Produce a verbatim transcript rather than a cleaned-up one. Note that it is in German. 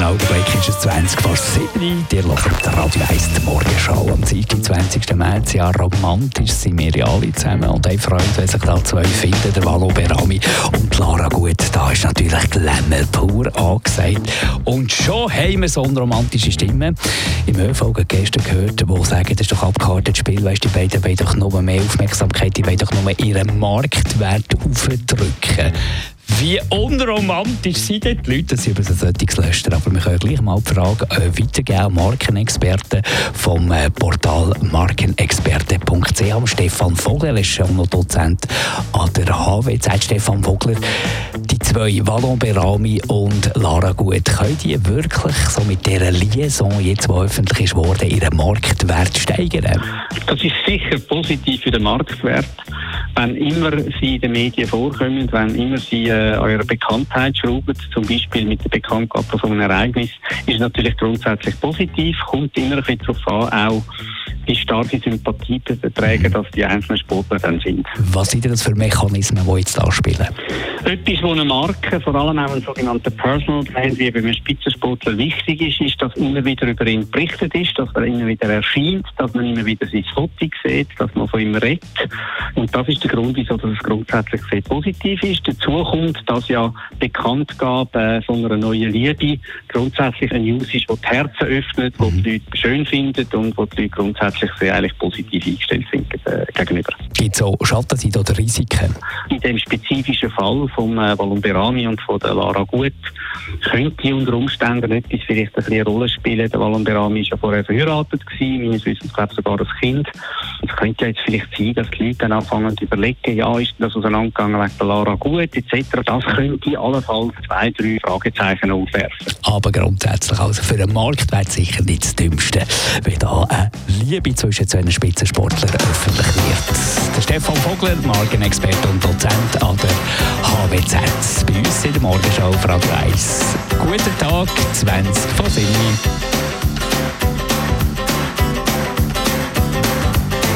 Augenblick ist es zwanzig vor sieben. Ihr hört Radio eins die Morgenschau am Dienstag, zwanzigsten März. Ja, romantisch sind wir ja alle zusammen und haben Freude, wenn sich da zwei finden, der Valo Berami und Lara Gut. Da ist natürlich Glamour pur angesagt. Und schon haben wir so eine romantische Stimme. Im ÖV gestern gehört, die sagen, das ist doch abgekartet Spiel, weißt, die beiden wollen doch noch mehr Aufmerksamkeit, die wollen doch noch ihren Marktwert aufdrücken. Wie unromantisch sind die Leute, das sind über so Sättigslöster. Aber wir können gleich mal die Frage äh, weitergeben. Markenexperten vom äh, Portal markenexperte punkt c h. Stefan Vogler ist schon noch Dozent an der H W Z. Stefan Vogler, die zwei, Valo Berami und Lara Gut, können die wirklich so mit dieser Liaison, jetzt die öffentlich ist worden, ihren Marktwert steigern? Das ist sicher positiv für den Marktwert. Wenn immer sie in den Medien vorkommen, wenn immer sie äh, an ihrer Bekanntheit schrauben, zum Beispiel mit der Bekanntgabe von einem Ereignis, ist natürlich grundsätzlich positiv, kommt immer ein bisschen darauf an, auch wie starke Sympathie beträgen, dass die einzelnen Sportler dann sind. Was sind das für Mechanismen, die jetzt da spielen? Etwas, wo eine Marke, vor allem auch ein sogenannter Personal Brand, wie bei einem Spitzensportler wichtig ist, ist, dass immer wieder über ihn berichtet ist, dass er immer wieder erscheint, dass man immer wieder sein Foto sieht, dass man von ihm redet. Und das ist der Grund, wieso das grundsätzlich sehr positiv ist. Dazu kommt, dass ja Bekanntgabe von einer neuen Liebe grundsätzlich eine News ist, die die Herzen öffnet, die die Leute schön finden und wo die Leute grundsätzlich sehr eigentlich positiv eingestellt sind äh, gegenüber. Gibt es auch Schattenseiten oder Risiken? In dem spezifischen Fall von äh, Valo Berami und von der Lara Gut könnte unter Umständen etwas vielleicht ein bisschen eine Rolle spielen. Der Valo Berami war ja vorher verheiratet gewesen, meines Wissens glaube ich sogar ein Kind. Es könnte jetzt vielleicht sein, dass die Leute dann anfangen zu überlegen, ja, ist das auseinandergegangen wegen der Lara Gut et cetera. Das könnte allenfalls zwei, drei Fragezeichen aufwerfen. Aber grundsätzlich, also für den Marktwert sicher nicht das Dümmste, wenn da eine Liebe zwischen zwei Spitzensportlern öffentlich wird. Der Stefan Vogler, Markenexperte und Dozent an der H W Z, bei uns in der Morgenschau auf Radio eins. Guten Tag, zwanzig vor sieben.